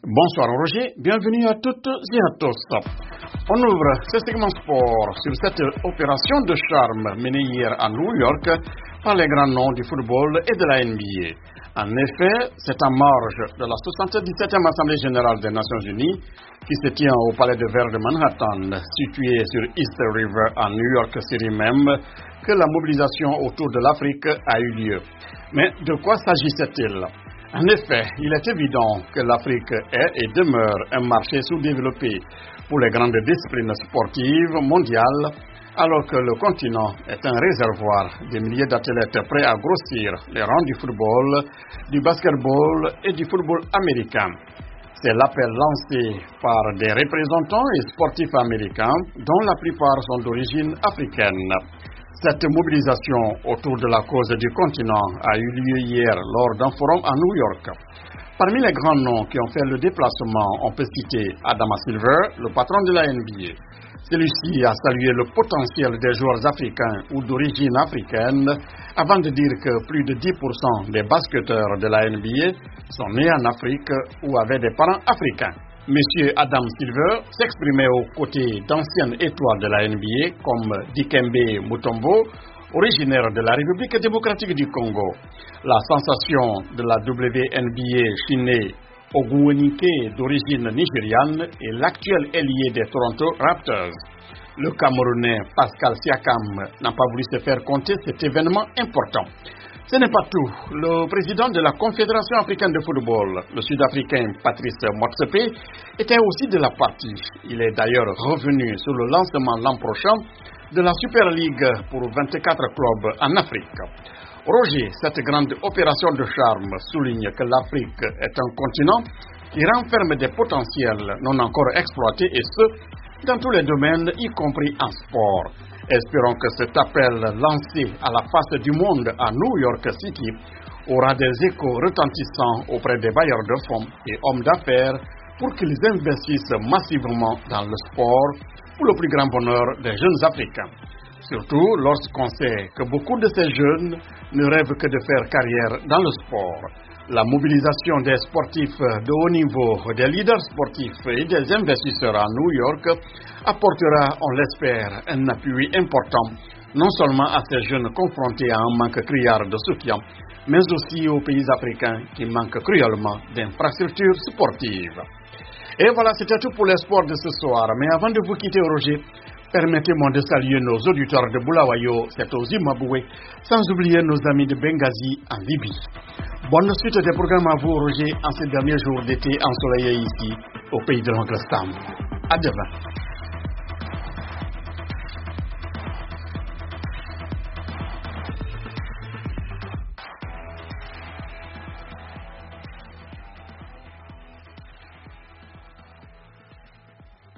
Bonsoir Roger, bienvenue à toutes et à tous. On ouvre ce segment sport sur cette opération de charme menée hier à New York par les grands noms du football et de la NBA. En effet, c'est en marge de la 77e Assemblée générale des Nations Unies qui se tient au Palais de Verre de Manhattan, situé sur East River à New York City même, que la mobilisation autour de l'Afrique a eu lieu. Mais de quoi s'agissait-il ? En effet, il est évident que l'Afrique est et demeure un marché sous-développé pour les grandes disciplines sportives mondiales, alors que le continent est un réservoir de milliers d'athlètes prêts à grossir les rangs du football, du basketball et du football américain. C'est l'appel lancé par des représentants et sportifs américains, dont la plupart sont d'origine africaine. Cette mobilisation autour de la cause du continent a eu lieu hier lors d'un forum à New York. Parmi les grands noms qui ont fait le déplacement, on peut citer Adama Silver, le patron de la NBA. Celui-ci a salué le potentiel des joueurs africains ou d'origine africaine avant de dire que plus de 10% des basketteurs de la NBA sont nés en Afrique ou avaient des parents africains. Monsieur Adam Silver s'exprimait aux côtés d'anciennes étoiles de la NBA comme Dikembe Mutombo, originaire de la République démocratique du Congo. La sensation de la WNBA Chiney Ogwuenike d'origine nigériane et l'actuel ailier des Toronto Raptors. Le Camerounais Pascal Siakam n'a pas voulu se faire compter cet événement important. Ce n'est pas tout. Le président de la Confédération africaine de football, le Sud-Africain Patrice Motsepe, était aussi de la partie. Il est d'ailleurs revenu sur le lancement l'an prochain de la Super League pour 24 clubs en Afrique. Roger, cette grande opération de charme souligne que l'Afrique est un continent qui renferme des potentiels non encore exploités et ce, dans tous les domaines, y compris en sport. Espérons que cet appel lancé à la face du monde à New York City aura des échos retentissants auprès des bailleurs de fonds et hommes d'affaires pour qu'ils investissent massivement dans le sport pour le plus grand bonheur des jeunes Africains. Surtout lorsqu'on sait que beaucoup de ces jeunes ne rêvent que de faire carrière dans le sport. La mobilisation des sportifs de haut niveau, des leaders sportifs et des investisseurs à New York apportera, on l'espère, un appui important, non seulement à ces jeunes confrontés à un manque criard de soutien, mais aussi aux pays africains qui manquent cruellement d'infrastructures sportives. Et voilà, c'était tout pour les sports de ce soir. Mais avant de vous quitter, Roger, permettez-moi de saluer nos auditeurs de Bulawayo, c'est au Zimbabwe, sans oublier nos amis de Benghazi en Libye. Bonne suite des programmes à vous, Roger, en ces derniers jours d'été ensoleillés ici, au pays de l'Angleterre. À demain.